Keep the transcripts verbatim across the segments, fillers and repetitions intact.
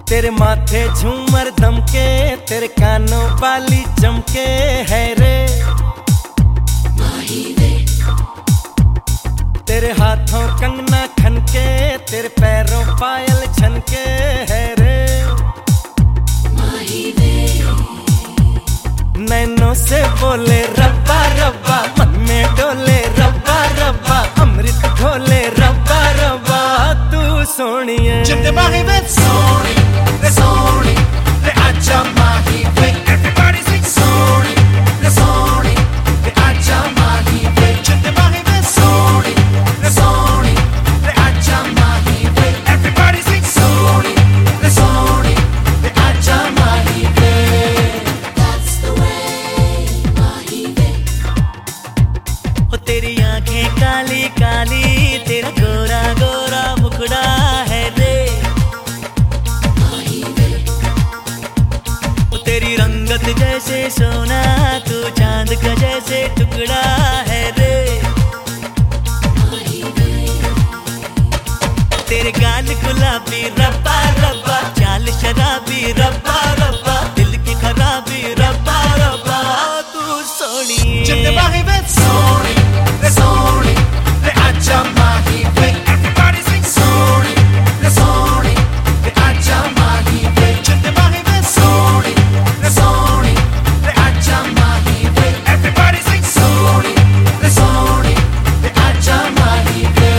तेरे माथे झूमर दमके, तेरे कानों वाली चमके है रे माही वे। तेरे हाथों कंगना खनके, तेरे पैरों पायल छनके है रे माही वे। नैनों से बोले रब्बा रब्बा, मन में डोले रब्बा रब्बा, अमृत घोले रब्बा रब्बा, तू सोनिए जिंदे माही वे सोनी रे सोनी रे आजा माही वे। Everybody sing सोनी रे सोनी रे आजा माही वे। जिंदे माही वे सोनी रे सोनी रे आजा माही वे। Everybody sing सोनी रे सोनी रे आजा माही वे। That's the way माही वे। ओ तेरी आंखें काली काली, तेरा गोरा गोरा मुखड़ा है रे माही वे। ओ तेरी रंगत जैसे सोना, तू चांद का जैसे टुकड़ा है रे माही वे। तेरे गाल गुलाबी रब्बा रब्बा, चाल शराबी रब्बा रब्बा, दिल की खराबी रब्बा रब्बा, तू सोनिए जिंदे माही वे सोनी रे सोनी रे आजा माही वे। Everybody sing सोनी रे सोनी रे आजा माही वे। जिंदे माही वे सोनी रे सोनी रे आजा माही वे। Everybody sing सोनी रे सोनी रे आजा माही वे।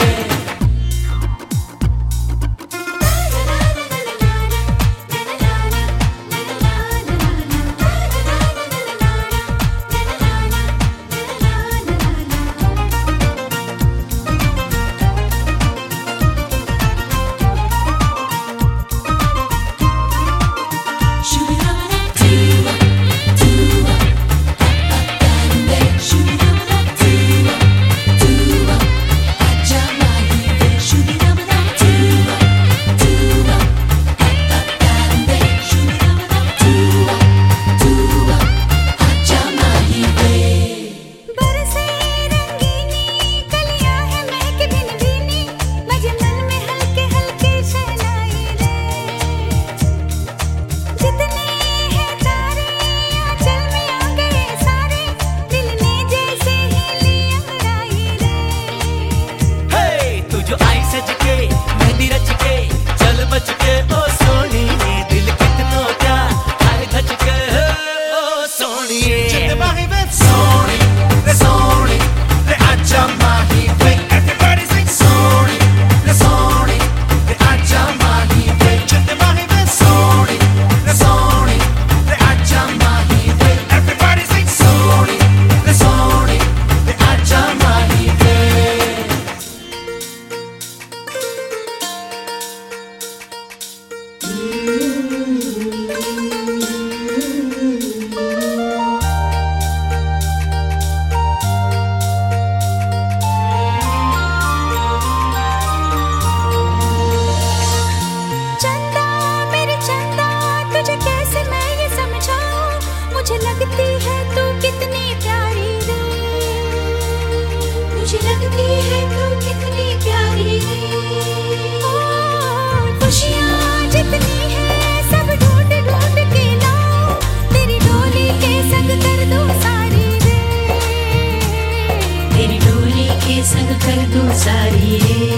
संग कर दूं सारी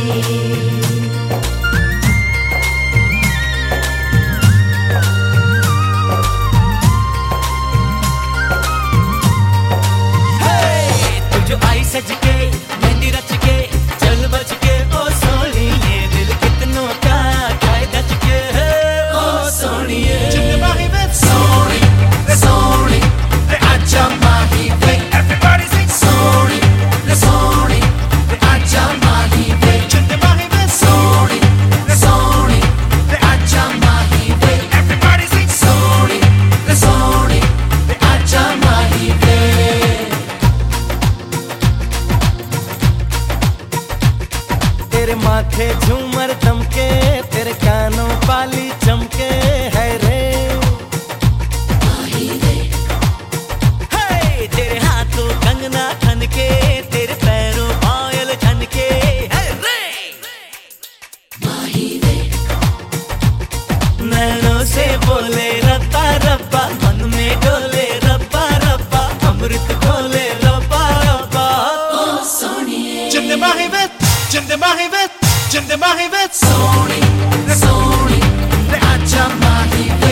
रे। तू जो आई सज के, मेहंदी रच के, चल बच के, ओ सोनिए, दिल कितनों का खाए दच के, ओ सोनिए। जिंदे माही वे सोनी रे सोनी रे आजा माही वे। Everybody sing सोनी रे सोनी रे आजा माही वे। जिंदे माही वे सोनी रे सोनी रे आजा माही वे। Everybody sing सोनी रे सोनी रे आजा माही वे। तेरे माथे झूमर दमके, तेरे कानों वाली चमके है रे माही वे। हे तेरे हाथों कंगना खनके, तेरे पैरों पायल छनके है रे माही वे। जिंदे माही वे जिंदे माही वे सोनी रे सोनी रे आजा माही वे